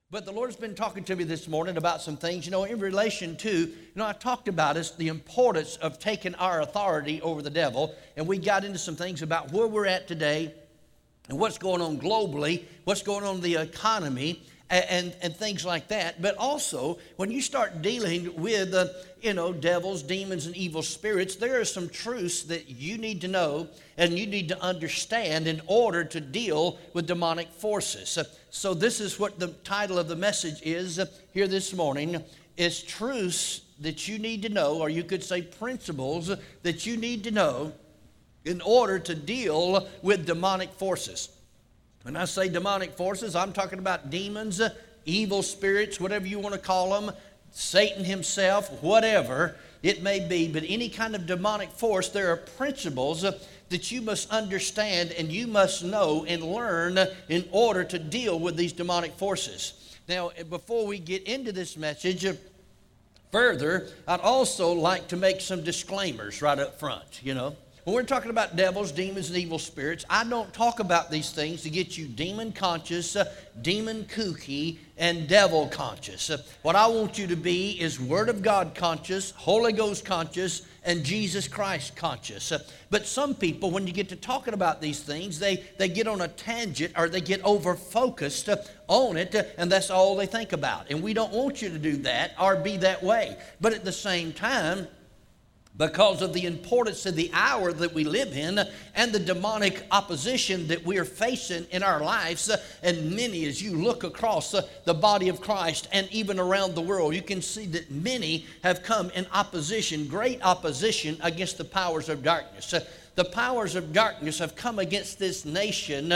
But the Lord's been talking to me this morning about some things, in relation to, I talked about the importance of taking our authority over the devil, and we got into some things about where we're at today and what's going on globally, what's going on in the economy, and things like that. But also, when you start dealing with, devils, demons, and evil spirits, there are some truths that you need to know and you need to understand in order to deal with demonic forces. So this is what the title of the message is here this morning, is truths that you need to know, or you could say principles that you need to know in order to deal with demonic forces. When I say demonic forces, I'm talking about demons, evil spirits, whatever you want to call them, Satan himself, whatever it may be. But any kind of demonic force, there are principles that you must understand and you must know and learn in order to deal with these demonic forces. Now, before we get into this message further, I'd also like to make some disclaimers right up front, When we're talking about devils, demons, and evil spirits, I don't talk about these things to get you demon conscious, demon kooky, and devil conscious. What I want you to be is Word of God conscious, Holy Ghost conscious, and Jesus Christ conscious. But some people, when you get to talking about these things, they get on a tangent or they get over-focused on it, and that's all they think about. And we don't want you to do that or be that way. But at the same time, because of the importance of the hour that we live in and the demonic opposition that we are facing in our lives, and many, as you look across the body of Christ and even around the world, you can see that many have come in opposition, great opposition against the powers of darkness. The powers of darkness have come against this nation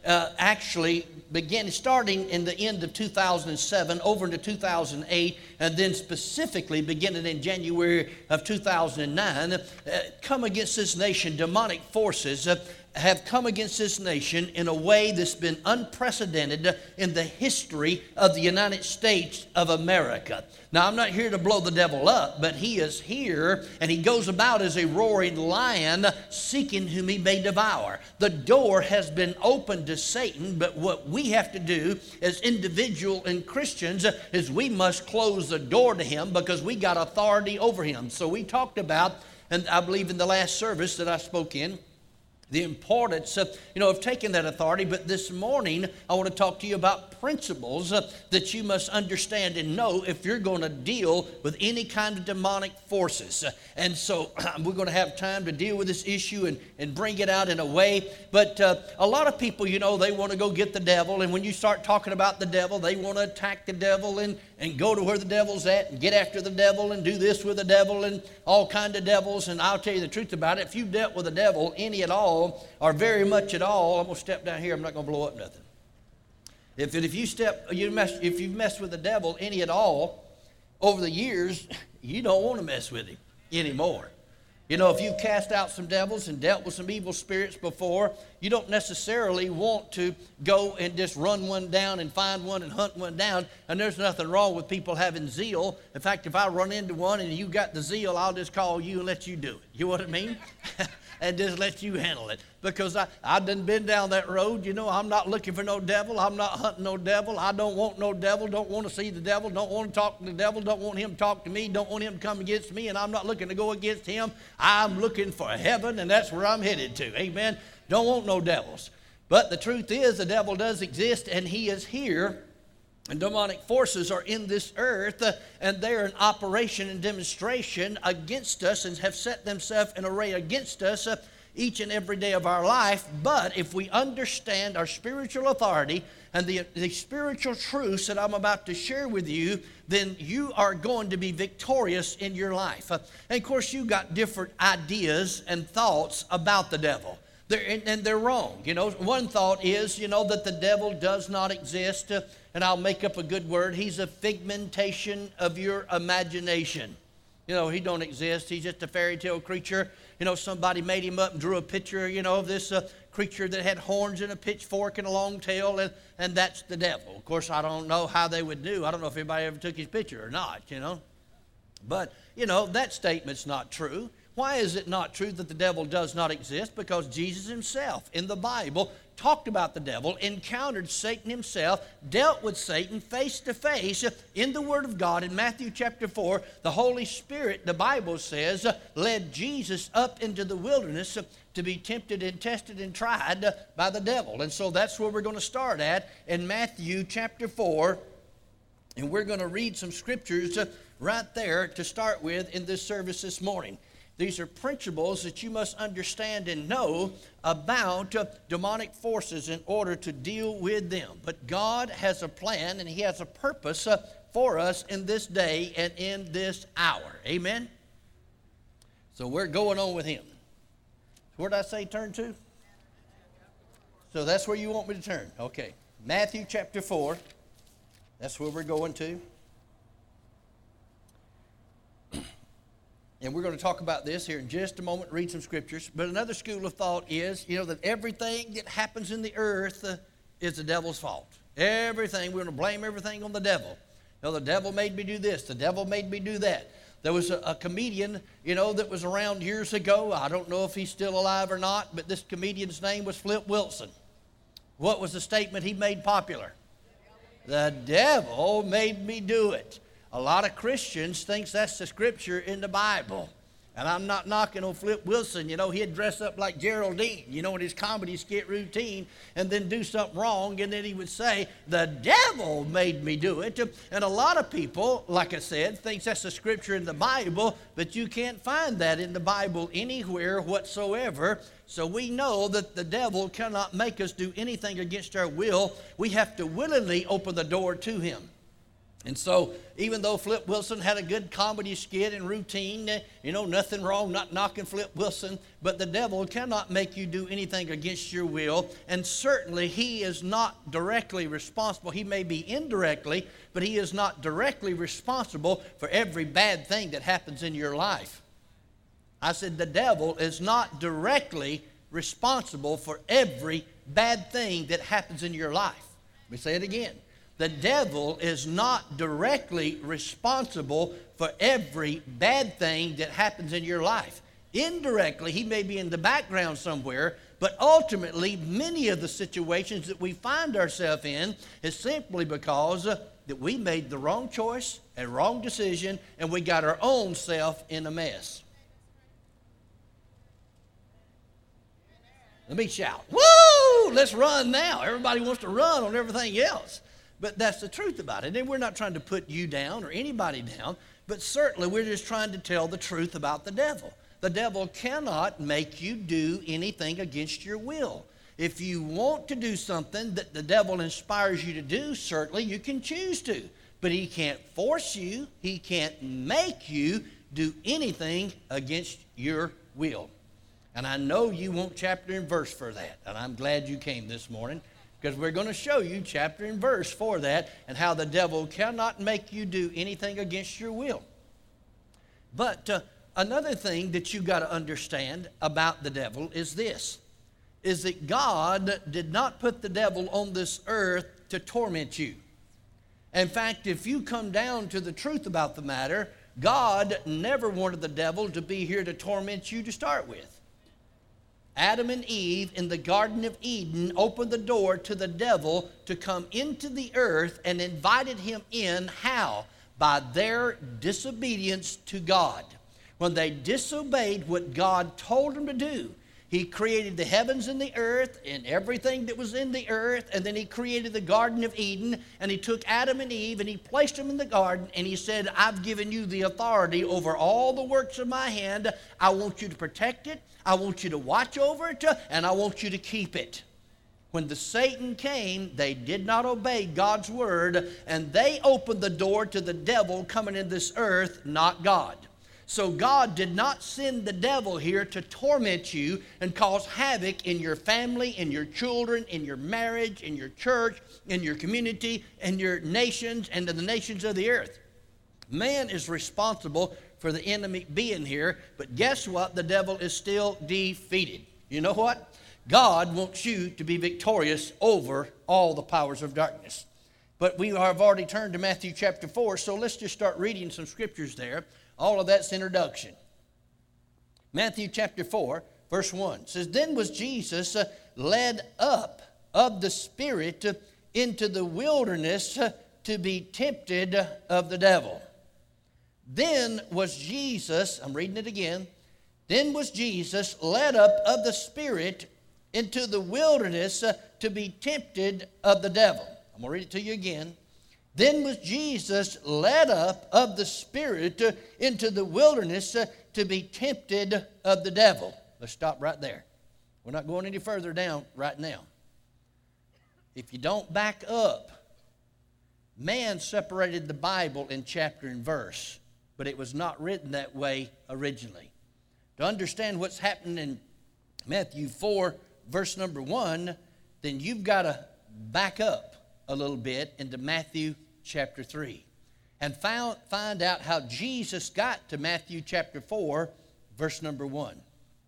actually starting in the end of 2007 over into 2008, and then specifically beginning in January of 2009, come against this nation. Demonic forces have come against this nation in a way that's been unprecedented in the history of the United States of America. Now, I'm not here to blow the devil up, but he is here, and he goes about as a roaring lion, seeking whom he may devour. The door has been opened to Satan, but what we have to do as individual and Christians is we must close the door to him, because we got authority over him. So we talked about, and I believe in the last service that I spoke in, the importance of taking that authority. But this morning, I want to talk to you about principles that you must understand and know if you're going to deal with any kind of demonic forces. And so we're going to have time to deal with this issue and bring it out in a way. But a lot of people, they want to go get the devil. And when you start talking about the devil, they want to attack the devil and go to where the devil's at and get after the devil and do this with the devil and all kind of devils. And I'll tell you the truth about it. If you've dealt with the devil any at all, or very much at all, I'm going to step down here. I'm not going to blow up nothing. If you've messed with the devil any at all over the years, you don't want to mess with him anymore. If you've cast out some devils and dealt with some evil spirits before, you don't necessarily want to go and just run one down and find one and hunt one down. And there's nothing wrong with people having zeal. In fact, if I run into one and you got the zeal, I'll just call you and let you do it. You know what I mean? And just let you handle it. Because I've done been down that road. I'm not looking for no devil. I'm not hunting no devil. I don't want no devil. Don't want to see the devil. Don't want to talk to the devil. Don't want him to talk to me. Don't want him to come against me. And I'm not looking to go against him. I'm looking for heaven, and that's where I'm headed to. Amen. Don't want no devils. But the truth is, the devil does exist, and he is here. And demonic forces are in this earth, and they're in operation and demonstration against us and have set themselves in array against us each and every day of our life. But if we understand our spiritual authority and the spiritual truths that I'm about to share with you, then you are going to be victorious in your life. And of course, you got different ideas and thoughts about the devil. And they're wrong. One thought is, that the devil does not exist. And I'll make up a good word. He's a figmentation of your imagination. He don't exist. He's just a fairy tale creature. Somebody made him up and drew a picture, of this creature that had horns and a pitchfork and a long tail, and that's the devil. Of course, I don't know how they would do. I don't know if anybody ever took his picture or not, But, that statement's not true. Why is it not true that the devil does not exist? Because Jesus himself in the Bible talked about the devil, encountered Satan himself, dealt with Satan face to face in the Word of God. In Matthew chapter 4, the Holy Spirit, the Bible says, led Jesus up into the wilderness to be tempted and tested and tried by the devil. And so that's where we're going to start at in Matthew chapter 4. And we're going to read some scriptures right there to start with in this service this morning. These are principles that you must understand and know about demonic forces in order to deal with them. But God has a plan and He has a purpose for us in this day and in this hour. Amen? So we're going on with Him. Where did I say turn to? So that's where you want me to turn. Okay. Matthew chapter 4. That's where we're going to. And we're going to talk about this here in just a moment, read some scriptures. But another school of thought is, that everything that happens in the earth is the devil's fault. Everything, we're going to blame everything on the devil. The devil made me do this. The devil made me do that. There was a comedian, that was around years ago. I don't know if he's still alive or not, but this comedian's name was Flip Wilson. What was the statement he made popular? The devil made me do it. A lot of Christians think that's the scripture in the Bible. And I'm not knocking on Flip Wilson. He'd dress up like Geraldine, in his comedy skit routine, and then do something wrong, and then he would say, the devil made me do it. And a lot of people, like I said, thinks that's the scripture in the Bible, but you can't find that in the Bible anywhere whatsoever. So we know that the devil cannot make us do anything against our will. We have to willingly open the door to him. And so, even though Flip Wilson had a good comedy skit and routine, nothing wrong, not knocking Flip Wilson, but the devil cannot make you do anything against your will, and certainly he is not directly responsible. He may be indirectly, but he is not directly responsible for every bad thing that happens in your life. I said the devil is not directly responsible for every bad thing that happens in your life. Let me say it again. The devil is not directly responsible for every bad thing that happens in your life. Indirectly, he may be in the background somewhere, but ultimately, many of the situations that we find ourselves in is simply because that we made the wrong choice, a wrong decision, and we got our own self in a mess. Let me shout. Woo! Let's run now. Everybody wants to run on everything else. But that's the truth about it. And we're not trying to put you down or anybody down, but certainly we're just trying to tell the truth about the devil. The devil cannot make you do anything against your will. If you want to do something that the devil inspires you to do, certainly you can choose to. But he can't force you. He can't make you do anything against your will. And I know you want chapter and verse for that. And I'm glad you came this morning, because we're going to show you chapter and verse for that and how the devil cannot make you do anything against your will. But another thing that you got to understand about the devil is this, is that God did not put the devil on this earth to torment you. In fact, if you come down to the truth about the matter, God never wanted the devil to be here to torment you to start with. Adam and Eve in the Garden of Eden opened the door to the devil to come into the earth and invited him in. How? By their disobedience to God. When they disobeyed what God told them to do, He created the heavens and the earth and everything that was in the earth, and then He created the Garden of Eden, and He took Adam and Eve and He placed them in the garden, and He said, I've given you the authority over all the works of my hand. I want you to protect it, I want you to watch over it, and I want you to keep it. When the Satan came, they did not obey God's word, and they opened the door to the devil coming in this earth, not God. So God did not send the devil here to torment you and cause havoc in your family, in your children, in your marriage, in your church, in your community, in your nations, and in the nations of the earth. Man is responsible for the enemy being here, but guess what? The devil is still defeated. You know what? God wants you to be victorious over all the powers of darkness. But we have already turned to Matthew chapter 4, so let's just start reading some scriptures there. All of that's introduction. Matthew chapter 4, verse 1 says, Then was Jesus led up of the Spirit into the wilderness to be tempted of the devil. Then was Jesus, I'm reading it again, then was Jesus led up of the Spirit into the wilderness to be tempted of the devil. I'm going to read it to you again. Then was Jesus led up of the Spirit into the wilderness to be tempted of the devil. Let's stop right there. We're not going any further down right now. If you don't back up, man separated the Bible in chapter and verse, but it was not written that way originally. To understand what's happening in Matthew 4, verse number 1, then you've got to back up a little bit into Matthew chapter 3 and find out how Jesus got to Matthew chapter 4, verse number 1.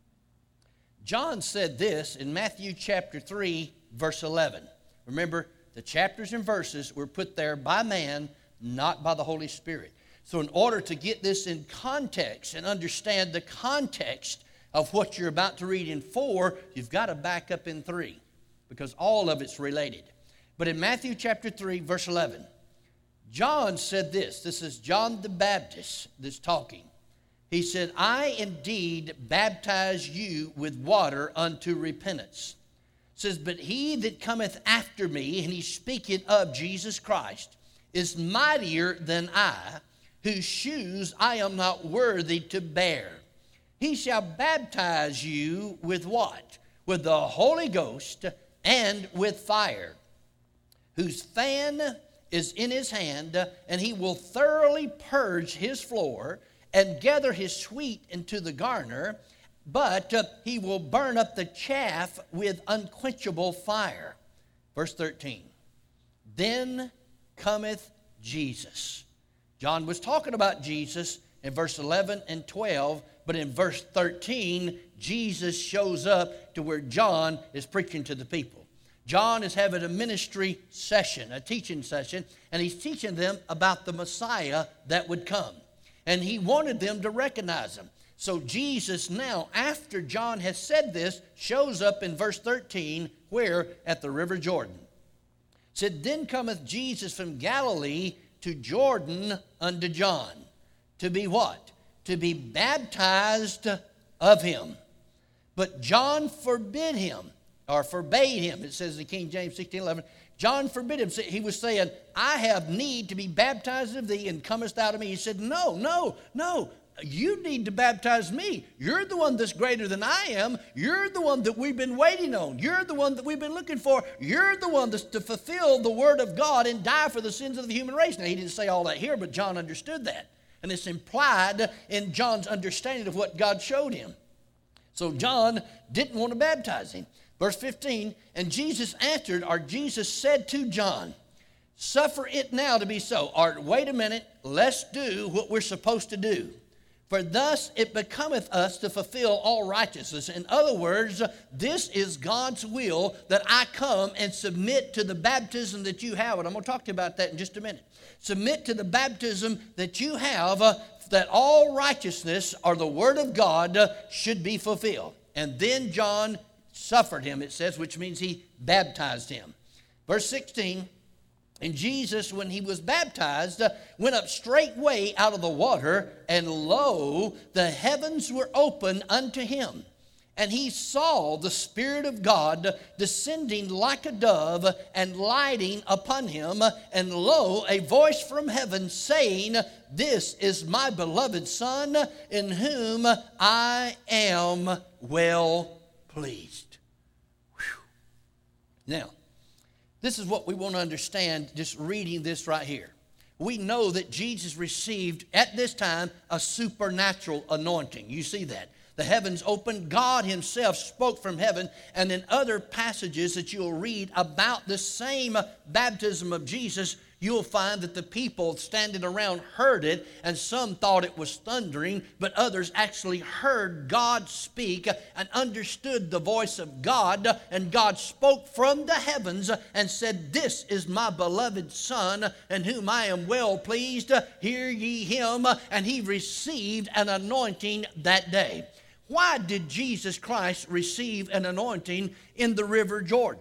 John said this in Matthew chapter 3, verse 11. Remember, the chapters and verses were put there by man, not by the Holy Spirit. So in order to get this in context and understand the context of what you're about to read in 4, you've got to back up in 3 because all of it's related. But in Matthew chapter 3, verse 11, John said this. This is John the Baptist that's talking. He said, I indeed baptize you with water unto repentance. It says, but he that cometh after me, and he's speaking of Jesus Christ, is mightier than I, whose shoes I am not worthy to bear. He shall baptize you with what? With the Holy Ghost and with fire, whose fan is in his hand, and he will thoroughly purge his floor and gather his wheat into the garner, but he will burn up the chaff with unquenchable fire. Verse 13, then cometh Jesus. John was talking about Jesus in verse 11 and 12, but in verse 13, Jesus shows up to where John is preaching to the people. John is having a ministry session, a teaching session, and he's teaching them about the Messiah that would come. And he wanted them to recognize him. So Jesus now, after John has said this, shows up in verse 13, where? At the river Jordan. It said, then cometh Jesus from Galilee to Jordan unto John. To be what? To be baptized of him. But John forbade him. It says in King James 16:11. John forbid him. He was saying, I have need to be baptized of thee, and comest thou to me. He said, no. You need to baptize me. You're the one that's greater than I am. You're the one that we've been waiting on. You're the one that we've been looking for. You're the one that's to fulfill the word of God and die for the sins of the human race. Now, he didn't say all that here, but John understood that. And it's implied in John's understanding of what God showed him. So John didn't want to baptize him. Verse 15, and Jesus answered, or Jesus said to John, suffer it now to be so. Or wait a minute, let's do what we're supposed to do. For thus it becometh us to fulfill all righteousness. In other words, this is God's will, that I come and submit to the baptism that you have. And I'm going to talk to you about that in just a minute. Submit to the baptism that you have, that all righteousness, or the word of God, should be fulfilled. And then John suffered him, it says, which means he baptized him. Verse 16, and Jesus, when he was baptized, went up straightway out of the water, and lo, the heavens were opened unto him. And he saw the Spirit of God descending like a dove and lighting upon him. And lo, a voice from heaven saying, this is my beloved Son, in whom I am well pleased. Whew. Now, this is what we want to understand just reading this right here. We know that Jesus received at this time a supernatural anointing. You see that. The heavens opened. God himself spoke from heaven. And in other passages that you'll read about the same baptism of Jesus, you'll find that the people standing around heard it, and some thought it was thundering, but others actually heard God speak and understood the voice of God, and God spoke from the heavens and said, this is my beloved Son, in whom I am well pleased. Hear ye him. And he received an anointing that day. Why did Jesus Christ receive an anointing in the river Jordan?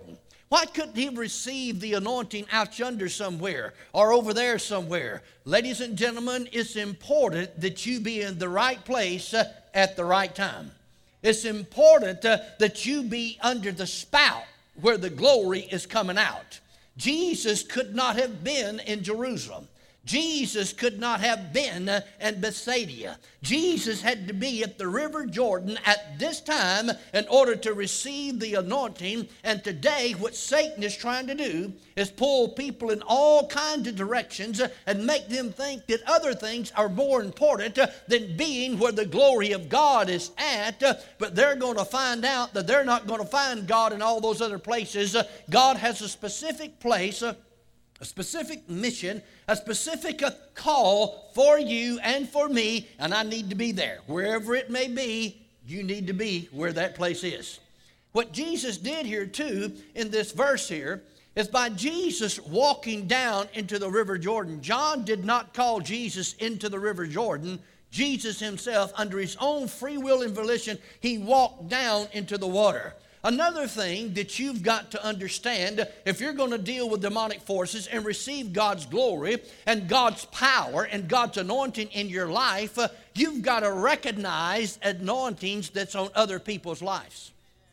Why couldn't he receive the anointing out yonder somewhere or over there somewhere? Ladies and gentlemen, it's important that you be in the right place at the right time. It's important that you be under the spout where the glory is coming out. Jesus could not have been in Jerusalem. Jesus could not have been in Bethsaida. Jesus had to be at the River Jordan at this time in order to receive the anointing. And today what Satan is trying to do is pull people in all kinds of directions and make them think that other things are more important than being where the glory of God is at. But they're going to find out that they're not going to find God in all those other places. God has a specific place, a specific mission, a specific call for you and for me, and I need to be there. Wherever it may be, you need to be where that place is. What Jesus did here too in this verse here is by Jesus walking down into the River Jordan. John did not call Jesus into the River Jordan. Jesus himself, under his own free will and volition, he walked down into the water. Another thing that you've got to understand, if you're going to deal with demonic forces and receive God's glory and God's power and God's anointing in your life, you've got to recognize anointings that's on other people's lives.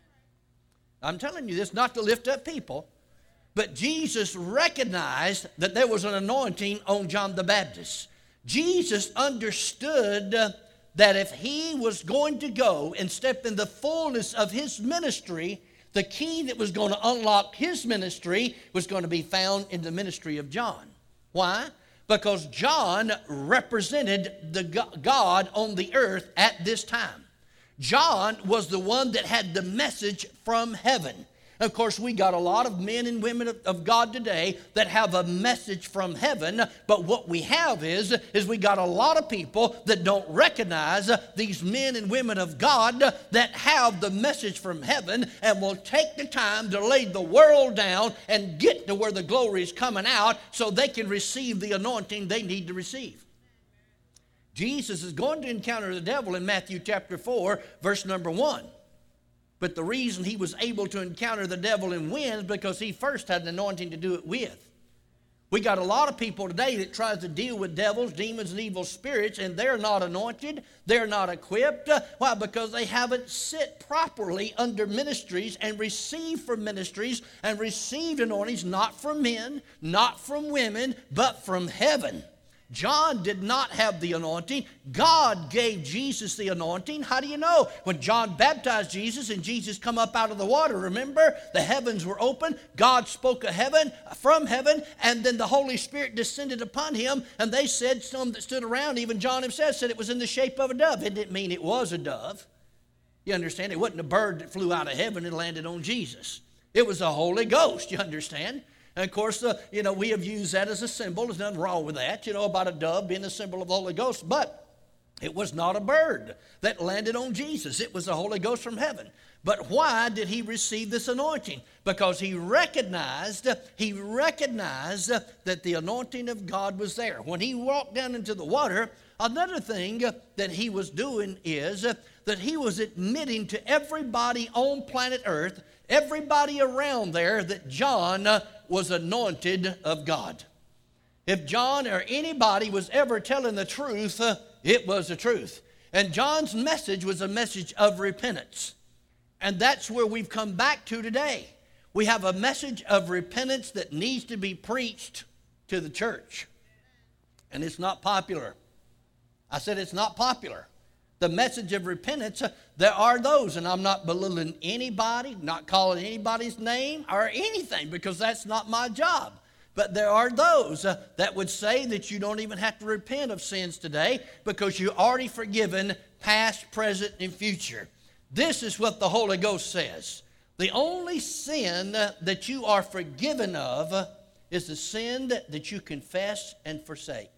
I'm telling you this not to lift up people, but Jesus recognized that there was an anointing on John the Baptist. Jesus understood that if he was going to go and step in the fullness of his ministry, the key that was going to unlock his ministry was going to be found in the ministry of John. Why? Because John represented the God on the earth at this time. John was the one that had the message from heaven. Of course, we got a lot of men and women of God today that have a message from heaven, but what we have is we got a lot of people that don't recognize these men and women of God that have the message from heaven and will take the time to lay the world down and get to where the glory is coming out so they can receive the anointing they need to receive. Jesus is going to encounter the devil in Matthew chapter 4, verse number 1. But the reason he was able to encounter the devil and win is because he first had an anointing to do it with. We got a lot of people today that tries to deal with devils, demons, and evil spirits, and they're not anointed. They're not equipped. Why? Because they haven't sit properly under ministries and received from ministries and received anointings not from men, not from women, but from heaven. John did not have the anointing. God gave Jesus the anointing. How do you know? When John baptized Jesus and Jesus come up out of the water, remember? The heavens were open. God spoke from heaven, and then the Holy Spirit descended upon him, and they said, some that stood around, even John himself said it was in the shape of a dove. It didn't mean it was a dove. You understand? It wasn't a bird that flew out of heaven and landed on Jesus. It was the Holy Ghost, you understand? And of course, we have used that as a symbol. There's nothing wrong with that, about a dove being a symbol of the Holy Ghost. But it was not a bird that landed on Jesus. It was the Holy Ghost from heaven. But why did he receive this anointing? Because he recognized that the anointing of God was there. When he walked down into the water, another thing that he was doing is that he was admitting to everybody on planet Earth, everybody around there, that John was anointed of God. If John or anybody was ever telling the truth, it was the truth. And John's message was a message of repentance. And that's where we've come back to today. We have a message of repentance that needs to be preached to the church. And it's not popular. I said it's not popular. The message of repentance, there are those, and I'm not belittling anybody, not calling anybody's name or anything, because that's not my job. But there are those that would say that you don't even have to repent of sins today because you're already forgiven past, present, and future. This is what the Holy Ghost says. The only sin that you are forgiven of is the sin that you confess and forsake.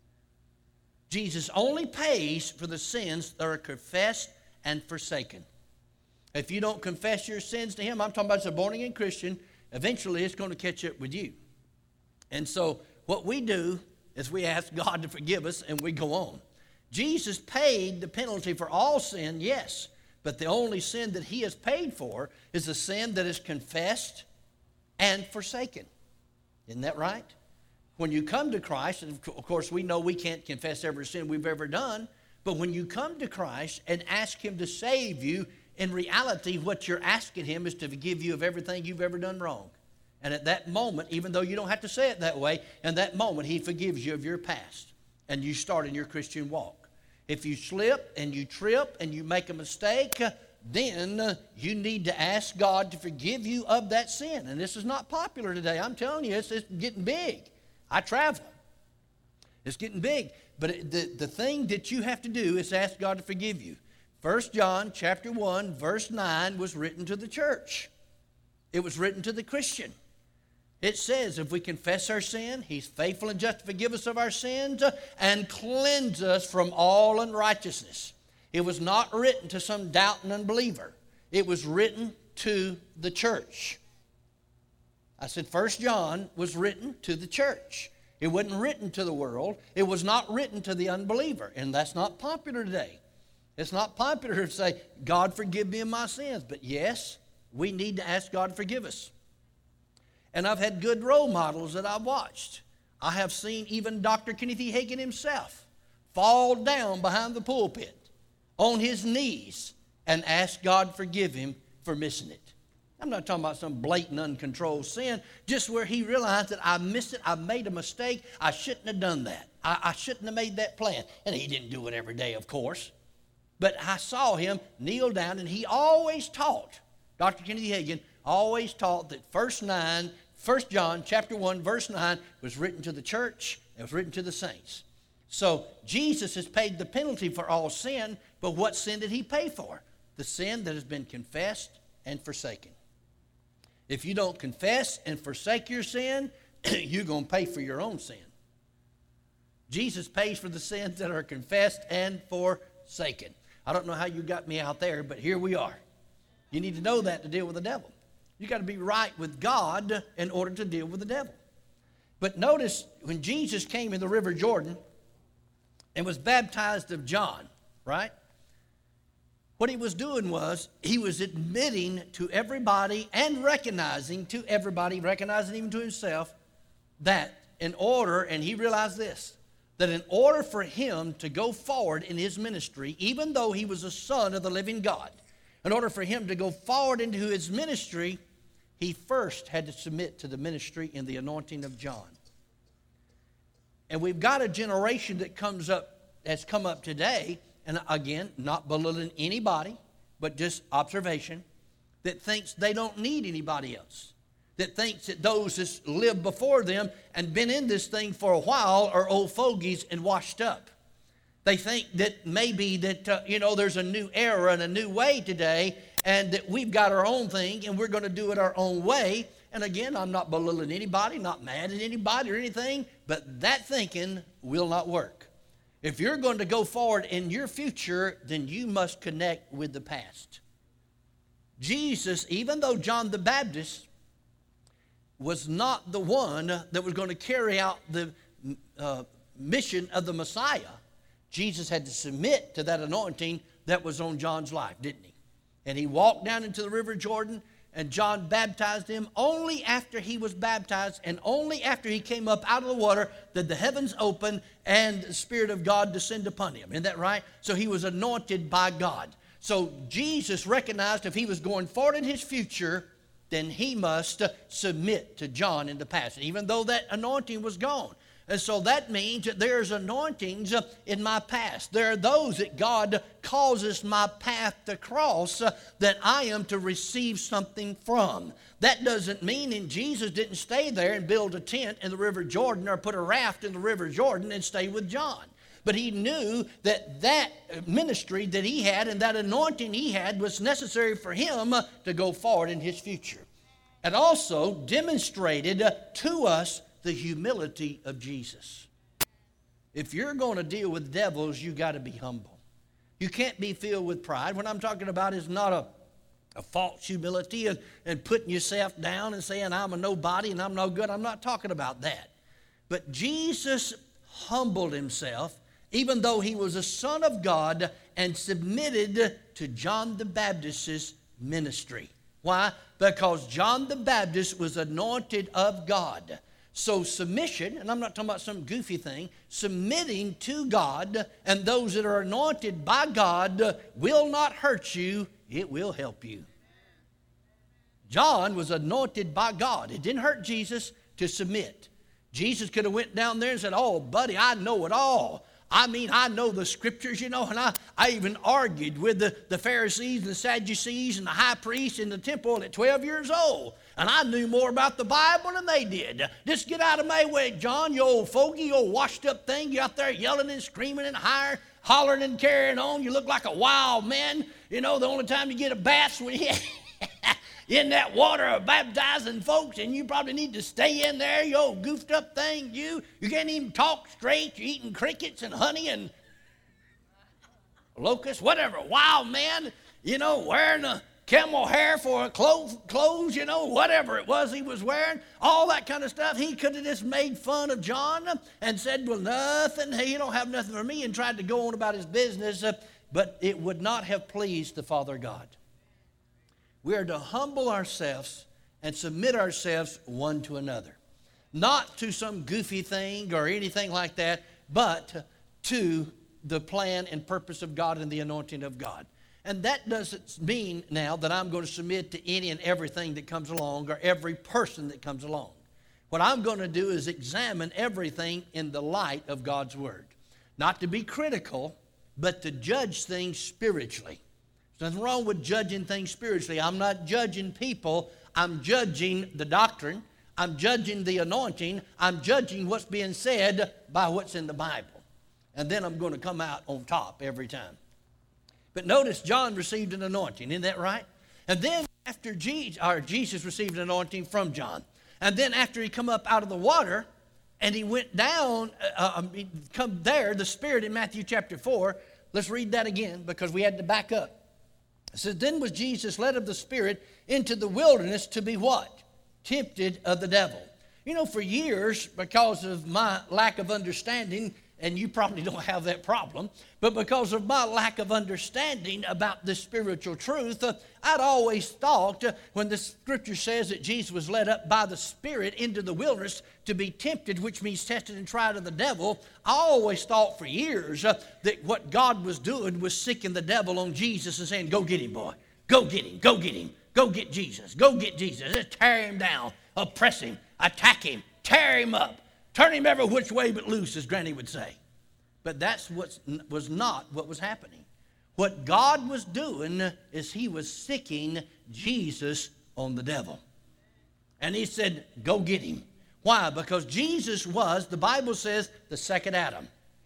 Jesus only pays for the sins that are confessed and forsaken. If you don't confess your sins to him, I'm talking about as a born-again Christian, eventually it's going to catch up with you. And so what we do is we ask God to forgive us and we go on. Jesus paid the penalty for all sin, yes, but the only sin that he has paid for is the sin that is confessed and forsaken. Isn't that right? When you come to Christ, and of course we know we can't confess every sin we've ever done, but when you come to Christ and ask Him to save you, in reality what you're asking Him is to forgive you of everything you've ever done wrong. And at that moment, even though you don't have to say it that way, in that moment He forgives you of your past. And you start in your Christian walk. If you slip and you trip and you make a mistake, then you need to ask God to forgive you of that sin. And this is not popular today. I'm telling you, it's getting big. I travel. It's getting big. But the thing that you have to do is ask God to forgive you. 1 John chapter 1, verse 9 was written to the church. It was written to the Christian. It says, if we confess our sin, He's faithful and just to forgive us of our sins and cleanse us from all unrighteousness. It was not written to some doubting unbeliever. It was written to the church. I said 1 John was written to the church. It wasn't written to the world. It was not written to the unbeliever. And that's not popular today. It's not popular to say, God forgive me of my sins. But yes, we need to ask God to forgive us. And I've had good role models that I've watched. I have seen even Dr. Kenneth E. Hagin himself fall down behind the pulpit on his knees and ask God to forgive him for missing it. I'm not talking about some blatant, uncontrolled sin, just where he realized that I missed it, I made a mistake, I shouldn't have done that. I shouldn't have made that plan. And he didn't do it every day, of course. But I saw him kneel down, and he always taught, Dr. Kennedy Hagin always taught that 1 John chapter 1, verse 9 was written to the church, it was written to the saints. So Jesus has paid the penalty for all sin, but what sin did He pay for? The sin that has been confessed and forsaken. If you don't confess and forsake your sin, you're going to pay for your own sin. Jesus pays for the sins that are confessed and forsaken. I don't know how you got me out there, but here we are. You need to know that to deal with the devil. You got to be right with God in order to deal with the devil. But notice when Jesus came in the River Jordan and was baptized of John, right? What He was doing was He was admitting to everybody and recognizing to everybody, recognizing even to Himself, that in order, and He realized this, that in order for Him to go forward in His ministry, even though He was a son of the living God, in order for Him to go forward into His ministry, He first had to submit to the ministry and the anointing of John. And we've got a generation that has come up today, and again, not belittling anybody, but just observation, that thinks they don't need anybody else. That thinks that those that lived before them and been in this thing for a while are old fogies and washed up. They think that maybe that, there's a new era and a new way today, and that we've got our own thing and we're going to do it our own way. And again, I'm not belittling anybody, not mad at anybody or anything, but that thinking will not work. If you're going to go forward in your future, then you must connect with the past. Jesus, even though John the Baptist was not the one that was going to carry out the mission of the Messiah, Jesus had to submit to that anointing that was on John's life, didn't He? And He walked down into the River Jordan, and John baptized him. Only after he was baptized and only after he came up out of the water did the heavens open and the Spirit of God descend upon him. Isn't that right? So he was anointed by God. So Jesus recognized if he was going forward in his future, then he must submit to John in the past, even though that anointing was gone. And so that means that there's anointings in my past. There are those that God causes my path to cross that I am to receive something from. That doesn't mean, and Jesus didn't stay there and build a tent in the River Jordan or put a raft in the River Jordan and stay with John. But He knew that that ministry that He had and that anointing He had was necessary for Him to go forward in His future. And also demonstrated to us the humility of Jesus. If you're going to deal with devils, you got to be humble. You can't be filled with pride. What I'm talking about is not a false humility and putting yourself down and saying, I'm a nobody and I'm no good. I'm not talking about that. But Jesus humbled Himself, even though He was a Son of God, and submitted to John the Baptist's ministry. Why? Because John the Baptist was anointed of God. So submission, and I'm not talking about some goofy thing, submitting to God and those that are anointed by God will not hurt you, it will help you. John was anointed by God. It didn't hurt Jesus to submit. Jesus could have went down there and said, oh, buddy, I know it all. I mean, I know the scriptures, and I even argued with the Pharisees and the Sadducees and the high priests in the temple at 12 years old. And I knew more about the Bible than they did. Just get out of my way, John, you old fogey, you old washed up thing. You out there yelling and screaming and hollering and carrying on. You look like a wild man. The only time you get a bath when you in that water of baptizing folks, and you probably need to stay in there, you old goofed up thing. You can't even talk straight. You're eating crickets and honey and locusts, whatever. Wild man, wearing a camel hair for clothes, whatever it was he was wearing, all that kind of stuff. He could have just made fun of John and said, well, nothing, hey, you don't have nothing for me, and tried to go on about his business, but it would not have pleased the Father God. We are to humble ourselves and submit ourselves one to another. Not to some goofy thing or anything like that, but to the plan and purpose of God and the anointing of God. And that doesn't mean now that I'm going to submit to any and everything that comes along or every person that comes along. What I'm going to do is examine everything in the light of God's Word. Not to be critical, but to judge things spiritually. There's nothing wrong with judging things spiritually. I'm not judging people. I'm judging the doctrine. I'm judging the anointing. I'm judging what's being said by what's in the Bible. And then I'm going to come out on top every time. But notice John received an anointing. Isn't that right? And then after Jesus received an anointing from John. And then after he come up out of the water and he went down, come there, the Spirit in Matthew chapter 4. Let's read that again because we had to back up. It says, then was Jesus led of the Spirit into the wilderness to be what? Tempted of the devil. For years, because of my lack of understanding, and you probably don't have that problem, but because of my lack of understanding about this spiritual truth, I'd always thought when the scripture says that Jesus was led up by the Spirit into the wilderness to be tempted, which means tested and tried of the devil, I always thought for years that what God was doing was sicking the devil on Jesus and saying, go get him, boy. Go get him. Go get him. Go get Jesus. Go get Jesus. Just tear him down. Oppress him. Attack him. Tear him up. Turn him every which way but loose, as Granny would say. But that's what was not what was happening. What God was doing is he was sicking Jesus on the devil. And he said, go get him. Why? Because Jesus was, the Bible says, the second Adam.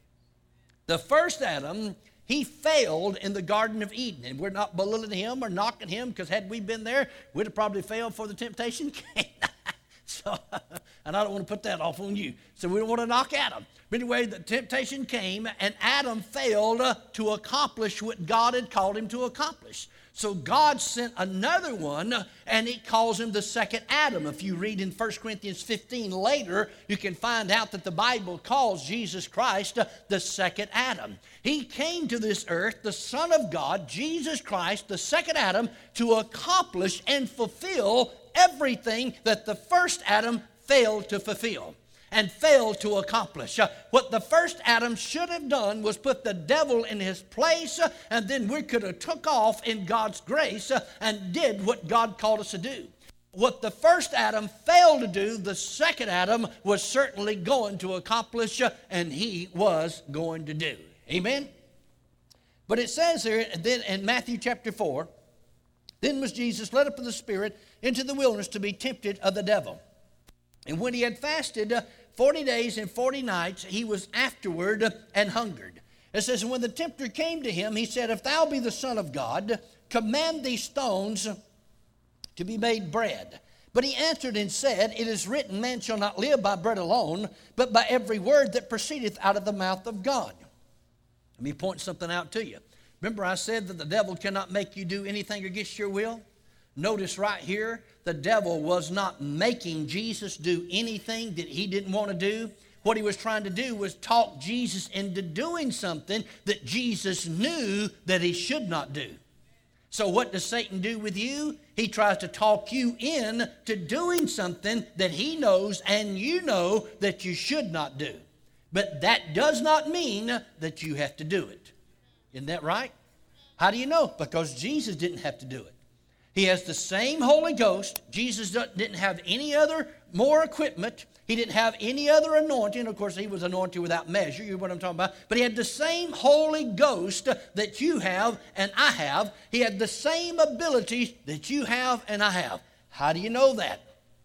The first Adam, he failed in the Garden of Eden. And we're not belittling him or knocking him, because had we been there, we'd have probably failed before the temptation came. So, and I don't want to put that off on you. So we don't want to knock Adam. But anyway, the temptation came, and Adam failed to accomplish what God had called him to accomplish. So God sent another one, and he calls him the second Adam. If you read in 1 Corinthians 15 later, you can find out that the Bible calls Jesus Christ the second Adam. He came to this earth, the Son of God, Jesus Christ, the second Adam, to accomplish and fulfill everything that the first Adam failed to fulfill and failed to accomplish. What the first Adam should have done was put the devil in his place, and then we could have took off in God's grace and did what God called us to do. What the first Adam failed to do, the second Adam was certainly going to accomplish, and he was going to do. Amen? But it says here, then in Matthew chapter 4, then was Jesus led up of the Spirit into the wilderness to be tempted of the devil. And when he had fasted 40 days and 40 nights, he was afterward and hungered. It says, and when the tempter came to him, he said, if thou be the Son of God, command these stones to be made bread. But he answered and said, it is written, man shall not live by bread alone, but by every word that proceedeth out of the mouth of God. Let me point something out to you. Remember I said that the devil cannot make you do anything against your will? Notice right here, the devil was not making Jesus do anything that he didn't want to do. What he was trying to do was talk Jesus into doing something that Jesus knew that he should not do. So what does Satan do with you? He tries to talk you in to doing something that he knows and you know that you should not do. But that does not mean that you have to do it. Isn't that right? How do you know? Because Jesus didn't have to do it. He has the same Holy Ghost. Jesus didn't have any other more equipment. He didn't have any other anointing. Of course, he was anointed without measure. You know what I'm talking about. But he had the same Holy Ghost that you have and I have. He had the same abilities that you have and I have. How do you know that?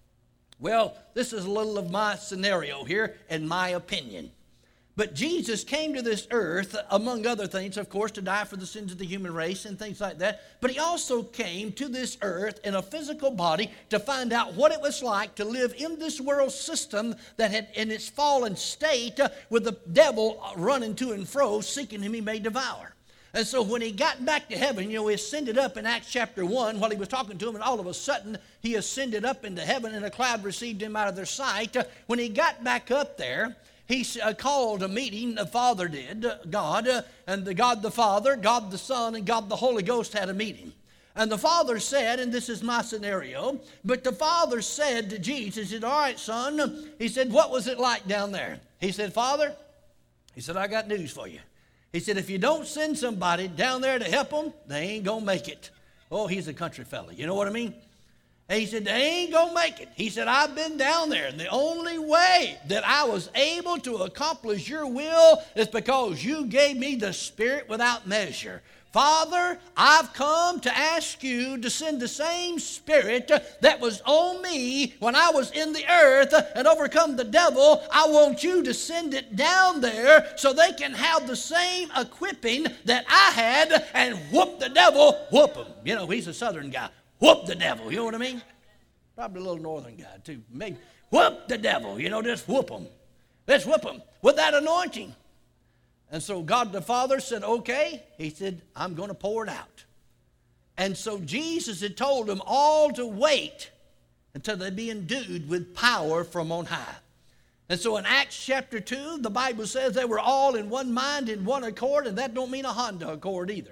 Well, this is a little of my scenario here and my opinion. But Jesus came to this earth, among other things, of course, to die for the sins of the human race and things like that. But he also came to this earth in a physical body to find out what it was like to live in this world system that had in its fallen state with the devil running to and fro, seeking whom he may devour. And so when he got back to heaven, he ascended up in Acts chapter 1 while he was talking to him, and all of a sudden he ascended up into heaven and a cloud received him out of their sight. When he got back up there, he called a meeting, the Father did, God, and God the Father, God the Son, and God the Holy Ghost had a meeting. And the Father said, and this is my scenario, but the Father said to Jesus, he said, all right, son, he said, what was it like down there? He said, Father, he said, I got news for you. He said, if you don't send somebody down there to help them, they ain't going to make it. Oh, he's a country fella, you know what I mean? And he said, they ain't going to make it. He said, I've been down there, and the only way that I was able to accomplish your will is because you gave me the Spirit without measure. Father, I've come to ask you to send the same Spirit that was on me when I was in the earth and overcome the devil. I want you to send it down there so they can have the same equipping that I had and whoop the devil, whoop him. You know, he's a southern guy. Whoop the devil, you know what I mean? Probably a little northern guy too. Maybe whoop the devil, just whoop him. Let's whoop him with that anointing. And so God the Father said, okay. He said, I'm going to pour it out. And so Jesus had told them all to wait until they be endued with power from on high. And so in Acts chapter 2, the Bible says they were all in one mind, in one accord, and that don't mean a Honda Accord either.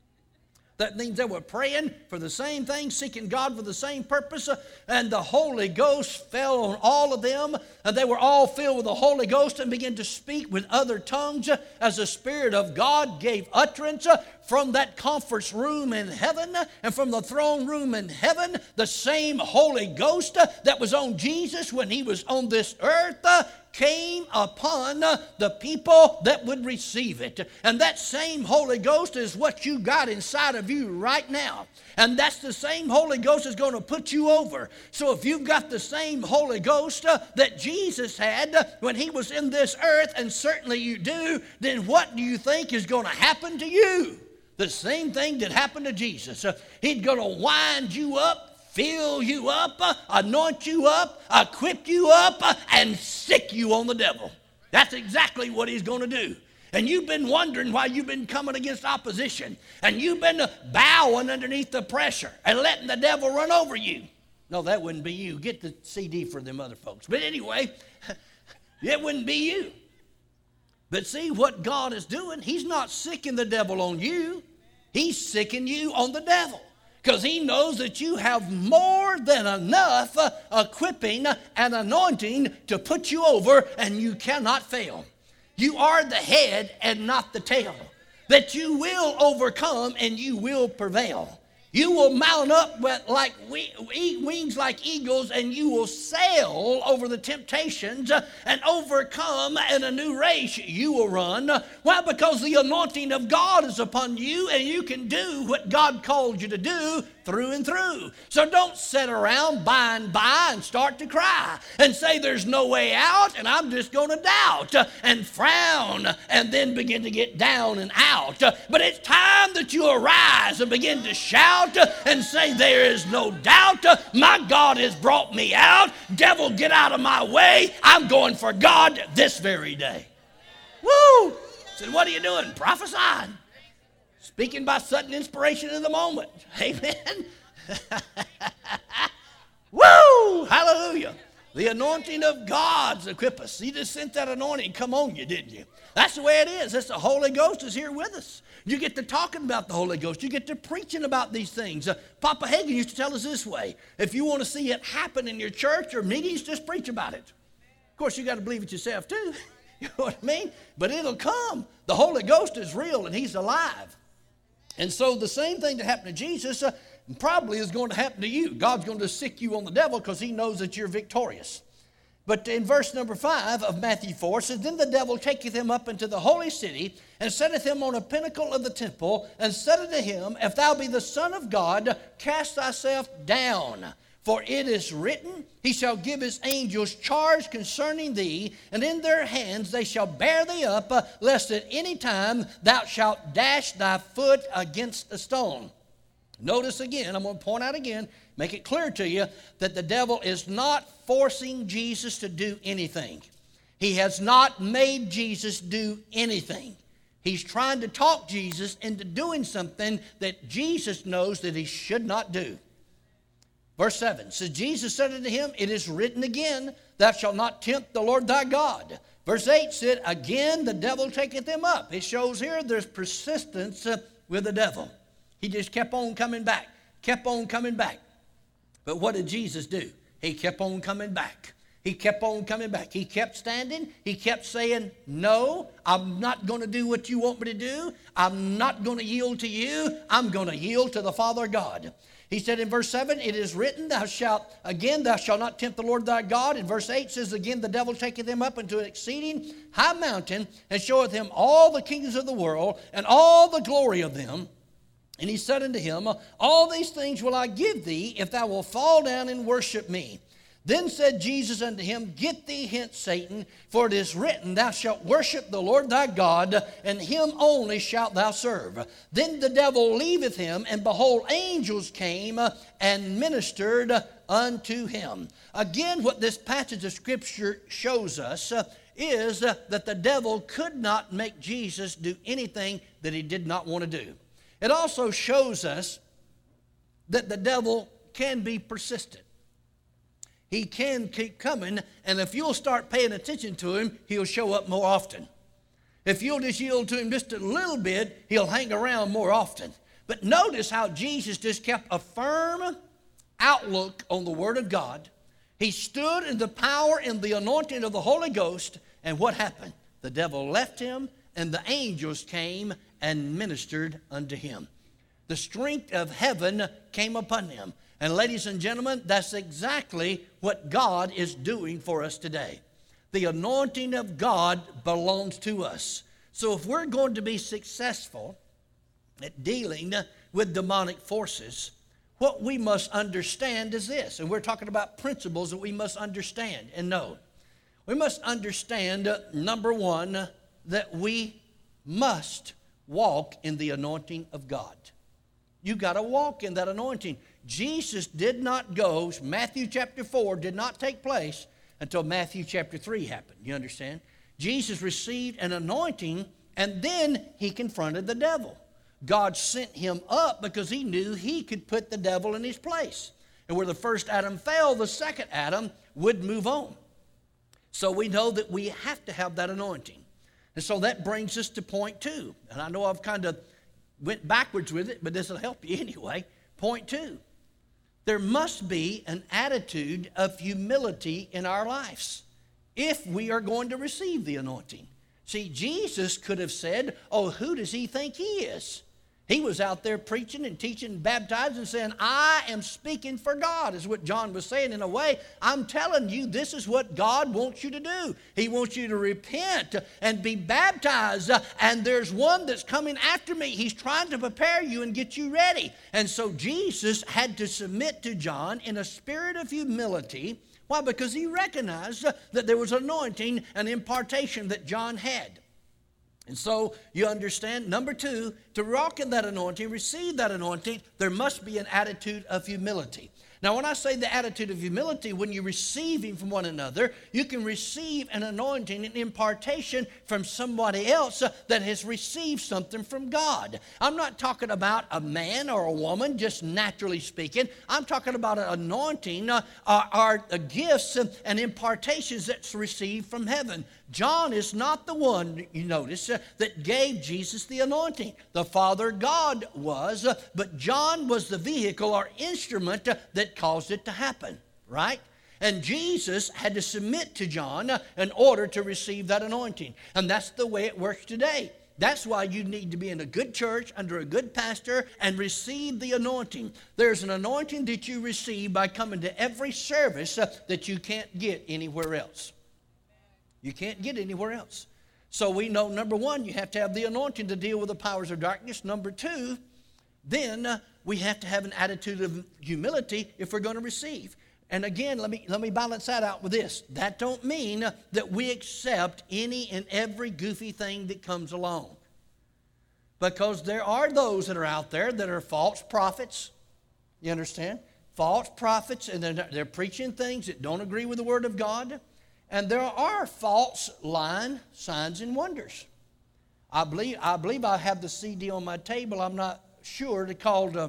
That means they were praying for the same thing, seeking God for the same purpose, and the Holy Ghost fell on all of them, and they were all filled with the Holy Ghost and began to speak with other tongues as the Spirit of God gave utterance from that conference room in heaven and from the throne room in heaven. The same Holy Ghost that was on Jesus when he was on this earth came upon the people that would receive it. And that same Holy Ghost is what you got inside of you right now. And that's the same Holy Ghost is going to put you over. So if you've got the same Holy Ghost that Jesus had when he was in this earth, and certainly you do, then what do you think is going to happen to you? The same thing that happened to Jesus. He's going to wind you up, fill you up, anoint you up, equip you up, and sick you on the devil. That's exactly what he's going to do. And you've been wondering why you've been coming against opposition. And you've been bowing underneath the pressure and letting the devil run over you. No, that wouldn't be you. Get the CD for them other folks. But anyway, it wouldn't be you. But see what God is doing? He's not sicking the devil on you. He's sicking you on the devil. Because he knows that you have more than enough equipping and anointing to put you over, and you cannot fail. You are the head and not the tail. That you will overcome and you will prevail. You will mount up like wings like eagles, and you will sail over the temptations and overcome in a new race you will run. Why? Because the anointing of God is upon you, and you can do what God called you to do through and through. So don't sit around by and start to cry and say there's no way out and I'm just going to doubt and frown and then begin to get down and out. But it's time that you arise and begin to shout and say there is no doubt. My God has brought me out. Devil, get out of my way. I'm going for God this very day. Woo! Said, what are you doing? Prophesying. Speaking by sudden inspiration in the moment. Amen. Woo! Hallelujah. The anointing of God's equip us. He just sent that anointing come on you, didn't you? That's the way it is. That's the Holy Ghost is here with us. You get to talking about the Holy Ghost. You get to preaching about these things. Papa Hagin used to tell us this way. If you want to see it happen in your church or meetings, just preach about it. Of course, you got to believe it yourself too. You know what I mean? But it'll come. The Holy Ghost is real and he's alive. And so the same thing that happened to Jesus probably is going to happen to you. God's going to sick you on the devil because he knows that you're victorious. But in verse number 5 of Matthew 4, it says, Then the devil taketh him up into the holy city, and setteth him on a pinnacle of the temple, and said unto him, If thou be the Son of God, cast thyself down. For it is written, He shall give His angels charge concerning thee, and in their hands they shall bear thee up, lest at any time thou shalt dash thy foot against a stone. Notice again, I'm going to point out again, make it clear to you that the devil is not forcing Jesus to do anything. He has not made Jesus do anything. He's trying to talk Jesus into doing something that Jesus knows that he should not do. Verse 7 says, Jesus said unto him, It is written again, Thou shalt not tempt the Lord thy God. Verse 8 said, Again the devil taketh him up. It shows here there's persistence with the devil. He just kept on coming back, kept on coming back. But what did Jesus do? He kept on coming back. He kept on coming back. He kept standing. He kept saying, No, I'm not going to do what you want me to do. I'm not going to yield to you. I'm going to yield to the Father God. He said in verse 7, It is written, Thou shalt not tempt the Lord thy God. In verse 8 says, Again the devil taketh him up into an exceeding high mountain, and showeth him all the kingdoms of the world, and all the glory of them. And he said unto him, All these things will I give thee, if thou wilt fall down and worship me. Then said Jesus unto him, Get thee hence, Satan, for it is written, Thou shalt worship the Lord thy God, and him only shalt thou serve. Then the devil leaveth him, and behold, angels came and ministered unto him. Again, what this passage of Scripture shows us is that the devil could not make Jesus do anything that he did not want to do. It also shows us that the devil can be persistent. He can keep coming, and if you'll start paying attention to him, he'll show up more often. If you'll just yield to him just a little bit, he'll hang around more often. But notice how Jesus just kept a firm outlook on the Word of God. He stood in the power and the anointing of the Holy Ghost, and what happened? The devil left him, and the angels came and ministered unto him. The strength of heaven came upon him. And ladies and gentlemen, that's exactly what God is doing for us today. The anointing of God belongs to us. So if we're going to be successful at dealing with demonic forces, what we must understand is this. And we're talking about principles that we must understand and know. We must understand, number one, that we must walk in the anointing of God. You got to walk in that anointing. Jesus did not go, Matthew chapter 4 did not take place until Matthew chapter 3 happened. You understand? Jesus received an anointing, and then he confronted the devil. God sent him up because he knew he could put the devil in his place. And where the first Adam fell, the second Adam would move on. So we know that we have to have that anointing. And so that brings us to point 2. And I know I've kind of went backwards with it, but this will help you anyway. Point 2. There must be an attitude of humility in our lives if we are going to receive the anointing. See, Jesus could have said, oh, who does he think he is? He was out there preaching and teaching, baptizing, saying, I am speaking for God, is what John was saying. In a way, I'm telling you, this is what God wants you to do. He wants you to repent and be baptized. And there's one that's coming after me. He's trying to prepare you and get you ready. And so Jesus had to submit to John in a spirit of humility. Why? Because he recognized that there was anointing and impartation that John had. And so you understand, number 2, to walk in that anointing, receive that anointing, there must be an attitude of humility. Now, when I say the attitude of humility, when you're receiving from one another, you can receive an anointing, an impartation from somebody else that has received something from God. I'm not talking about a man or a woman, just naturally speaking. I'm talking about an anointing, are gifts and impartations that's received from heaven. John is not the one, you notice, that gave Jesus the anointing. The Father God was, but John was the vehicle or instrument that caused it to happen, right? And Jesus had to submit to John in order to receive that anointing. And that's the way it works today. That's why you need to be in a good church under a good pastor and receive the anointing. There's an anointing that you receive by coming to every service that you can't get anywhere else. You can't get anywhere else. So we know, number one, you have to have the anointing to deal with the powers of darkness. Number two, then we have to have an attitude of humility if we're going to receive. And again, let me balance that out with this. That don't mean that we accept any and every goofy thing that comes along. Because there are those that are out there that are false prophets. You understand? False prophets, and they're preaching things that don't agree with the Word of God. And there are false lying signs and wonders. I believe I have the CD on my table. I'm not sure. It's called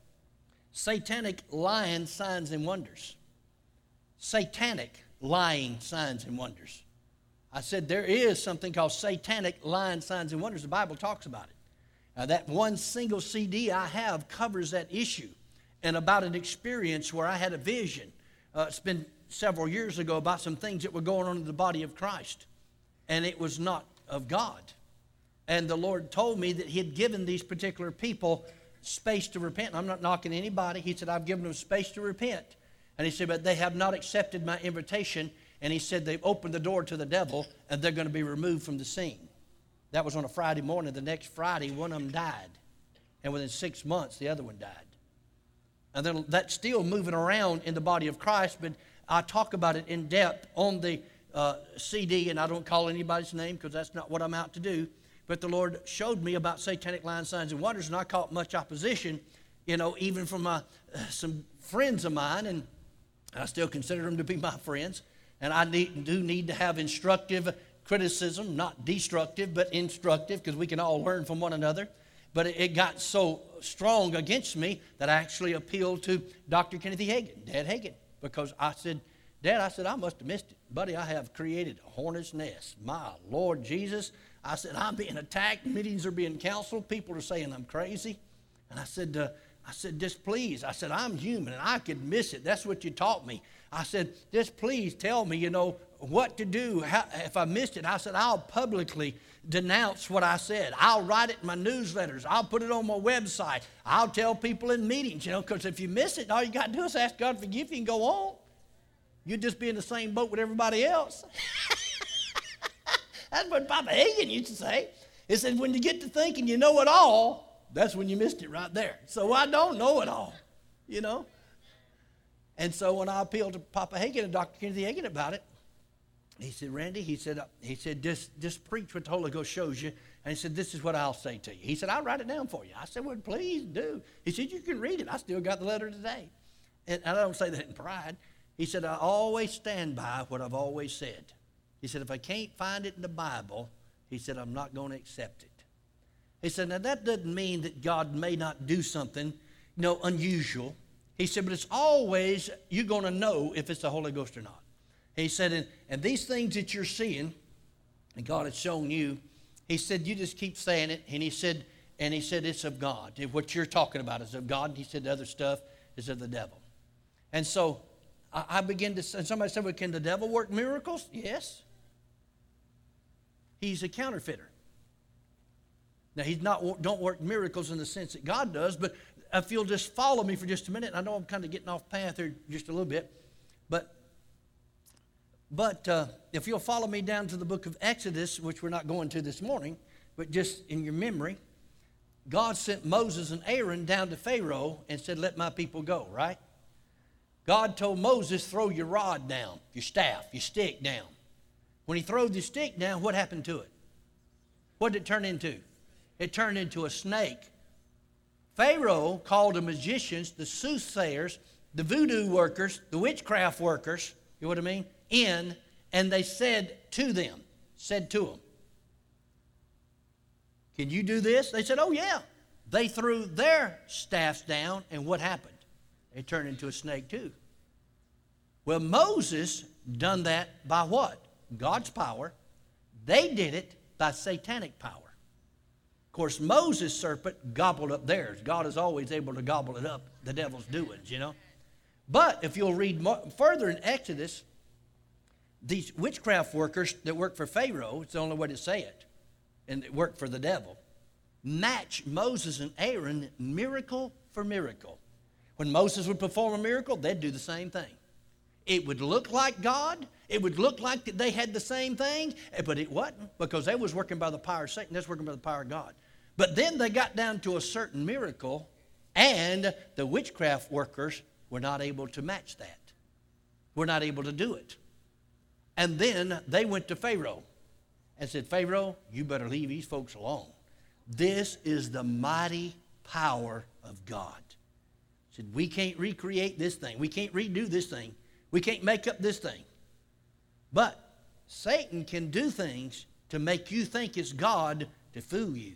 Satanic Lying Signs and Wonders. Satanic lying signs and wonders. I said there is something called satanic lying signs and wonders. The Bible talks about it. Now, that one single CD I have covers that issue and about an experience where I had a vision. It's been several years ago about some things that were going on in the body of Christ, and it was not of God. And the Lord told me that He had given these particular people space to repent. I'm not knocking anybody. He said, I've given them space to repent. And He said, but they have not accepted my invitation. And He said, they've opened the door to the devil, and they're going to be removed from the scene. That was on a Friday morning. The next Friday, one of them died. And within 6 months, the other one died. And then that's still moving around in the body of Christ, but I talk about it in depth on the CD, and I don't call anybody's name because that's not what I'm out to do. But the Lord showed me about satanic lying signs and wonders, and I caught much opposition, even from some friends of mine, and I still consider them to be my friends. And I do need to have instructive criticism, not destructive, but instructive, because we can all learn from one another. But it got so strong against me that I actually appealed to Dr. Kenneth E. Hagin, Dad Hagin. Because I said, Dad, I must have missed it. Buddy, I have created a hornet's nest. My Lord Jesus. I said, I'm being attacked. Meetings are being canceled. People are saying I'm crazy. And I said, just please. I said, I'm human and I could miss it. That's what you taught me. I said, just please tell me, what to do. If I missed it, I said, I'll publicly denounce what I said. I'll write it in my newsletters. I'll put it on my website. I'll tell people in meetings, because if you miss it, all you got to do is ask God to forgive you and go on. You'd just be in the same boat with everybody else. That's what Papa Hagin used to say. He said, when you get to thinking you know it all, that's when you missed it right there. So I don't know it all, And so when I appealed to Papa Hagin and Dr. Kenneth Hagin about it, he said, Randy, he said, just preach what the Holy Ghost shows you. And he said, this is what I'll say to you. He said, I'll write it down for you. I said, well, please do. He said, you can read it. I still got the letter today. And I don't say that in pride. He said, I always stand by what I've always said. He said, if I can't find it in the Bible, he said, I'm not going to accept it. He said, now that doesn't mean that God may not do something, unusual. He said, but it's always, you're going to know if it's the Holy Ghost or not. He said, and these things that you're seeing, and God has shown you, he said, you just keep saying it. And he said, it's of God. If what you're talking about is of God. And he said, the other stuff is of the devil. And so I began to, and somebody said, well, can the devil work miracles? Yes. He's a counterfeiter. Now, don't work miracles in the sense that God does, but if you'll just follow me for just a minute, I know I'm kind of getting off path here just a little bit, but if you'll follow me down to the book of Exodus, which we're not going to this morning, but just in your memory, God sent Moses and Aaron down to Pharaoh and said, let my people go, right? God told Moses, throw your rod down, your staff, your stick down. When he threw the stick down, what happened to it? What did it turn into? It turned into a snake. Pharaoh called the magicians, the soothsayers, the voodoo workers, the witchcraft workers, you know what I mean, in, and they said to them, can you do this? They said, oh yeah. They threw their staffs down, and what happened? They turned into a snake too. Well, Moses done that by what? God's power. They did it by satanic power. Of course, Moses' serpent gobbled up theirs. God is always able to gobble it up, the devil's doings, you know. But if you'll read further in Exodus, these witchcraft workers that work for Pharaoh, it's the only way to say it, and it worked for the devil, match Moses and Aaron miracle for miracle. When Moses would perform a miracle, they'd do the same thing. It would look like God. It would look like that they had the same thing, but it wasn't, because they was working by the power of Satan. They was working by the power of God. But then they got down to a certain miracle, and the witchcraft workers were not able to match that. Were not able to do it. And then they went to Pharaoh and said, Pharaoh, you better leave these folks alone. This is the mighty power of God. Said, we can't recreate this thing. We can't redo this thing. We can't make up this thing. But Satan can do things to make you think it's God to fool you.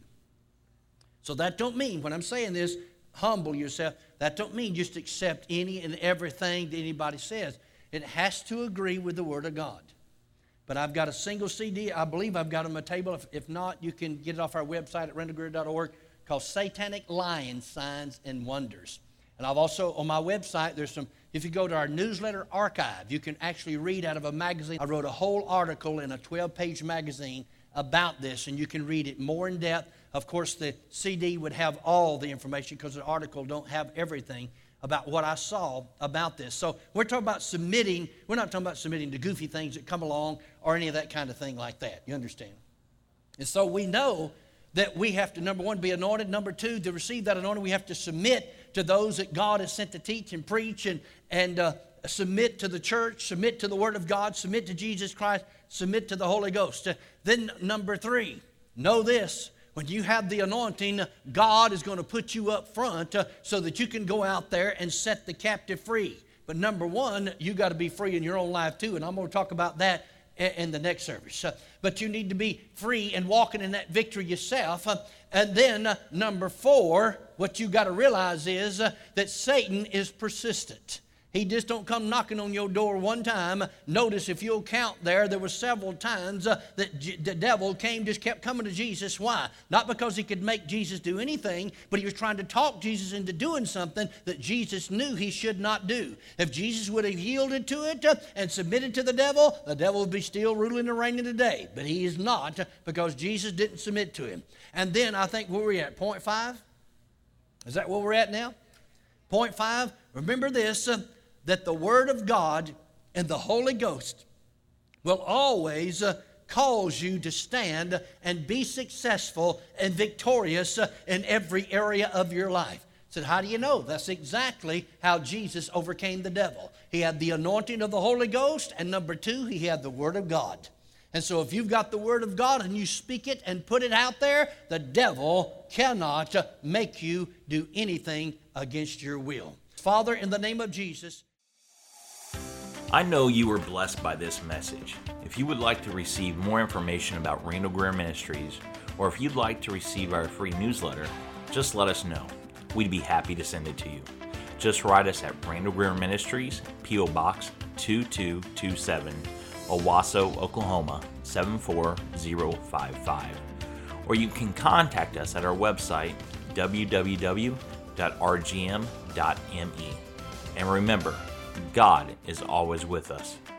So that don't mean, when I'm saying this, humble yourself, that don't mean just accept any and everything that anybody says. It has to agree with the Word of God. But I've got a single CD. I believe I've got them on a table. If not, you can get it off our website at randallgreer.org, called Satanic Lion Signs and Wonders. And I've also, on my website, there's some, if you go to our newsletter archive, you can actually read out of a magazine. I wrote a whole article in a 12-page magazine about this, and you can read it more in depth. Of course, the CD would have all the information, because the article don't have everything about what I saw about this. So we're talking about submitting. We're not talking about submitting to goofy things that come along or any of that kind of thing like that. You understand? And so we know that we have to, number one, be anointed. Number two, to receive that anointing, we have to submit to those that God has sent to teach and preach, and submit to the church, submit to the Word of God, submit to Jesus Christ, submit to the Holy Ghost. Then number three, know this. When you have the anointing, God is going to put you up front so that you can go out there and set the captive free. But number one, you got to be free in your own life too, and I'm going to talk about that in the next service. But you need to be free and walking in that victory yourself. And then number four, what you got to realize is that Satan is persistent. He just don't come knocking on your door one time. Notice, if you'll count there were several times that the devil just kept coming to Jesus. Why? Not because he could make Jesus do anything, but he was trying to talk Jesus into doing something that Jesus knew he should not do. If Jesus would have yielded to it and submitted to the devil would be still ruling and reigning today. But he is not, because Jesus didn't submit to him. And then I think, where are we at? Point 5? Is that where we're at now? Point 5, remember this, that the Word of God and the Holy Ghost will always cause you to stand and be successful and victorious in every area of your life. So how do you know? That's exactly how Jesus overcame the devil. He had the anointing of the Holy Ghost, and number two, he had the Word of God. And so if you've got the Word of God and you speak it and put it out there, the devil cannot make you do anything against your will. Father, in the name of Jesus, I know you were blessed by this message. If you would like to receive more information about Randall Greer Ministries, or if you'd like to receive our free newsletter, just let us know. We'd be happy to send it to you. Just write us at Randall Greer Ministries, P.O. Box 2227, Owasso, Oklahoma 74055. Or you can contact us at our website, www.rgm.me. And remember, God is always with us.